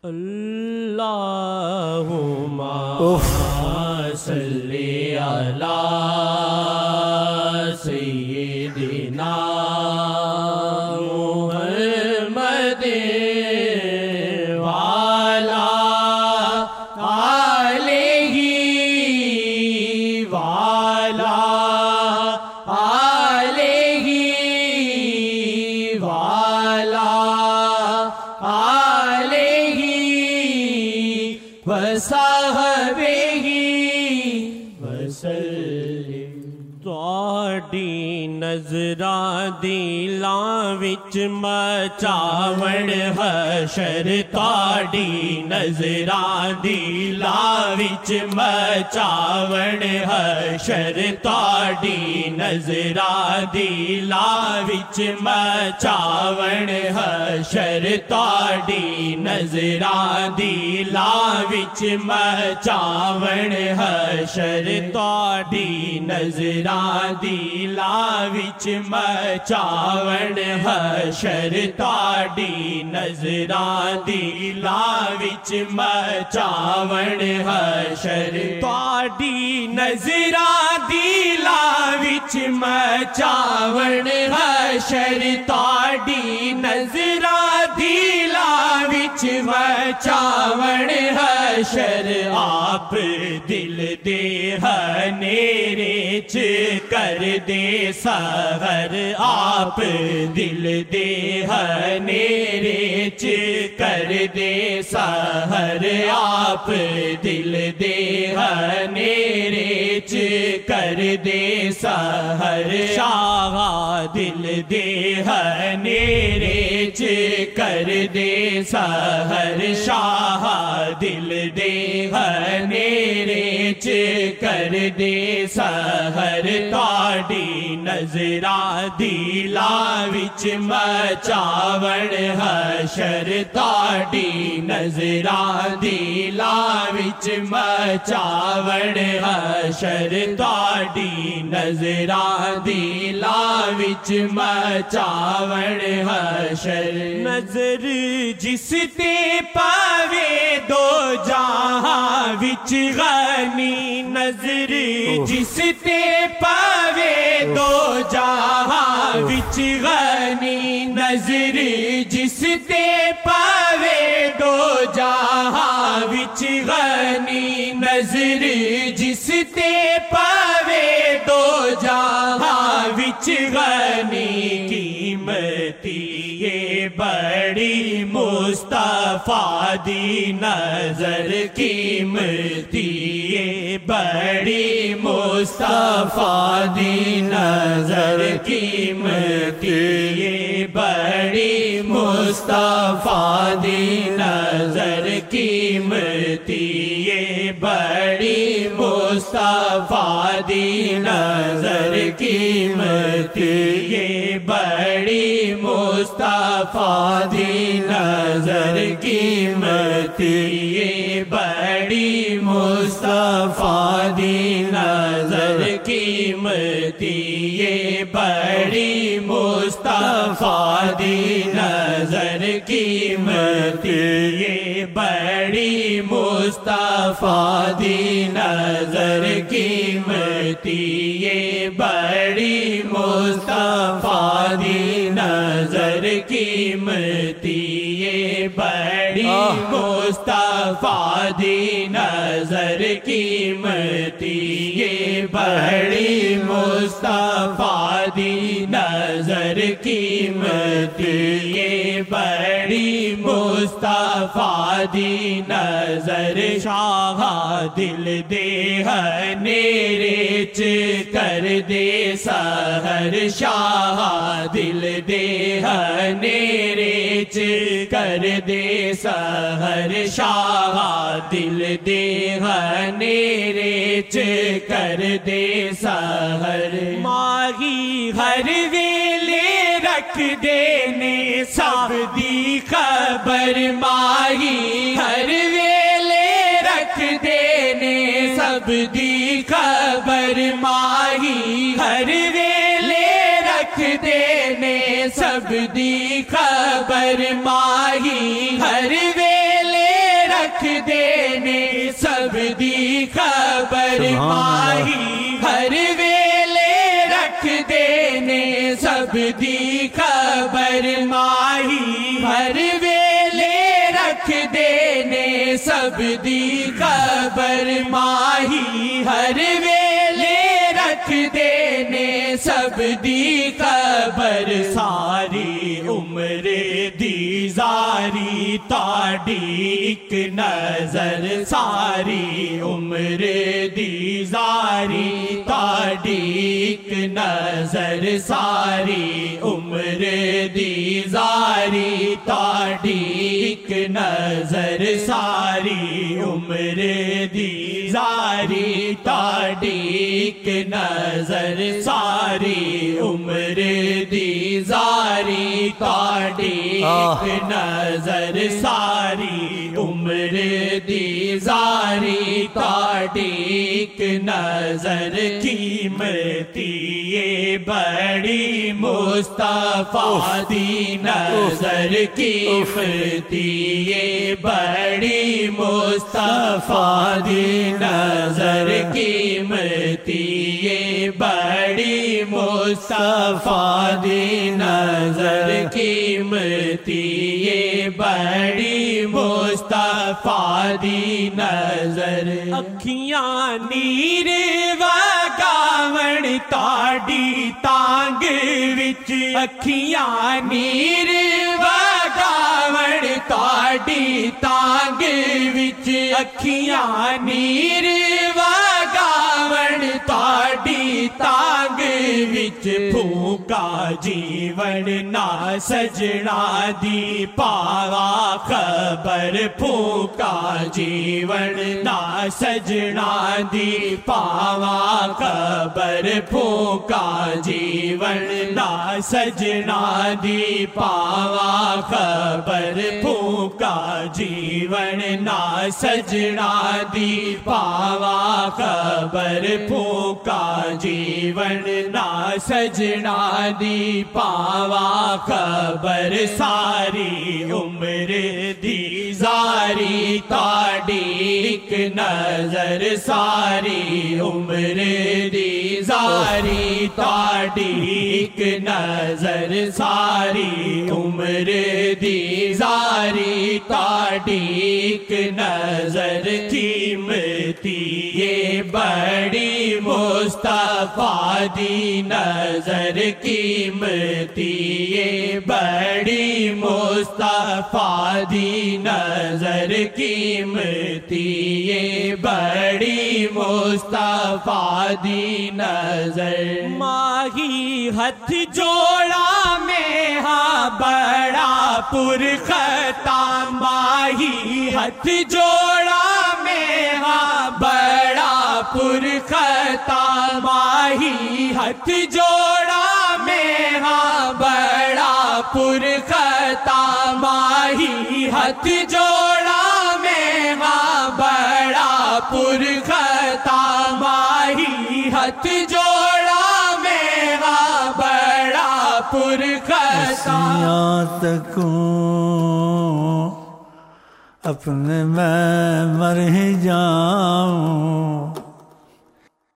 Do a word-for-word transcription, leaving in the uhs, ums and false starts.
اللہم صلی علی سیدنا محمد وعلی آلہ وعلی آلہ وعلی آلہ وصحبہ وسلم۔ تواڈی نظراں دلاں وچ مچاون حشر، تواڈی نظراں دلاں وچ مچاون حشر، تواڈی نظراں دلاں وچ مچاون حشر، تواڈی نظراں دلاں وچ مچاون حشر، تواڈی نظراں دلاں وچ مچاون حشر، تواڈی نظراں دلاں وچ مچاون حشر، تواڈی نظراں دلاں وچ مچاون حشر، تواڈی نظراں دلاں وچ مچاون حشر۔ آپ دل دے ہنیرے چ کر دے سحر، آپ دل دے ہنیرے چ کر دے سحر، آپ دل دے ہنیرے چ کر دے سحر۔ شاہ دل دے ہنیرے چ کر دے سحر، شاہ دل دے ہنیرے چ کر دے سحر، تواڈی نظراں دلاں وچ مچاون حشر، تواڈی نظراں دلاں وچ مچاون حشر، تواڈی نظراں دلاں وچ مچاون حشر۔ نظر جس تے پاوے دو جہاں وچ غنی، نظر جس تے پاوے دو جہاں وچ غنی، نظر جس تے پاوے دو جہاں وچ غنی، نظر جس تے پاوے دو جہاں وچ غنی۔ قیمتی یہ بڑی مصطفیٰ دی نظر، قیمتی یہ بڑی مصطفیٰ دی نظر، قیمتی یہ بڑی مصطفیٰ دی نظر، قیمتی یہ بڑی مصطفیٰ دی نظر، قیمتی یہ بڑی مصطفیٰ دی نظر، قیمتی یہ بڑی مصطفیٰ دی نظر، قیمتی یہ بڑی مصطفیٰ دی نظر، قیمتی یہ بڑی مصطفیٰ دی نظر، قیمتی یہ بڑی مصطفیٰ دی نظر، قیمتی یہ بڑی مصطفیٰ دی نظر، قیمتی یہ بڑی مصطفیٰ دی نظر، قیمتی یہ بڑی مصطفیٰ دی نظر۔ شاہ دل دے ہنیرے چ کر دے سحر، شاہ دل دے ہنیرے چ کر دے سحر، شاہ دل دے ہنیرے چ کر دے سحر۔ ماہی ہر ویلے رکھ دینے سب دی خبر، ماہی ہر ویلے رکھ دینے سب دی خبر، ماہی ہر ویلے رکھ دینے سب دی خبر، ماہی ہر ویلے رکھ دینے سب دی خبر ماہی ہر ویلے رکھ دینے سب دی خبر ماہی ہر ویلے رکھ دینے سب دی خبر ماہی ہر ویلے رکھ دینے سب دی خبر ساری عمر دی زاری تاڑی ایک نظر ساری عمر دی زاری تاڑی ایک نظر ساری عمر دی زاری تاڑی ایک نظر ساری عمر دی زاری تاڑی ایک نظر ساری عمر دی زاری تاڑی ایک نظر ساری عمر دی زاری تاڑی ایک نظر قیمتی یہ بڑی مصطفیٰ دی نظر قیمتی یہ بڑی مصطفیٰ دی نظر قیمتی یہ بڑی مصطفیٰ دی نظر قیمتی یہ بڑی مصطفیٰ دی نظر اکھیاں نیر وگاون تاڑی تانگ وچ اکھیاں نیر وگاون تاڑی تانگ وچ اکھیاں نیر وگاون تاڑی تانگ وچ پھونکا جیون نہ سجنا دی پاوا خبر پھونکا جیون نہ سجنا دی پاوا خبر پھونکا جیون نہ سجنا دی پاوا خبر پھونکا جیون نہ سجنا دی پاوا خبر پھونکا جیون نہ سجنا دی پاوا خبر ساری عمر دی زاری تاڑی ایک نظر ساری عمر دی زاری تاڑی ایک نظر ساری عمر دی زاری تاڑی ایک نظر قیمتی یہ بڑی مصطفیٰ دی نظر قیمتی یہ بڑی مصطفیٰ دی نظر قیمتی یہ بڑی مصطفیٰ دی نظر ماہی ہاتھ جوڑا میں ہاں بڑا پرخطا ماہی ہاتھ جوڑا میں ہاں بڑا پرخطا ماہی ہاتھ جوڑا میں ہاں بڑا پرخطا ماہی ہاتھ جوڑا میں ہاں بڑا پرخطا ماہی ہاتھ جوڑا میں ہاں بڑا پرخطا تکوں اپنے میں مر ہی جاؤں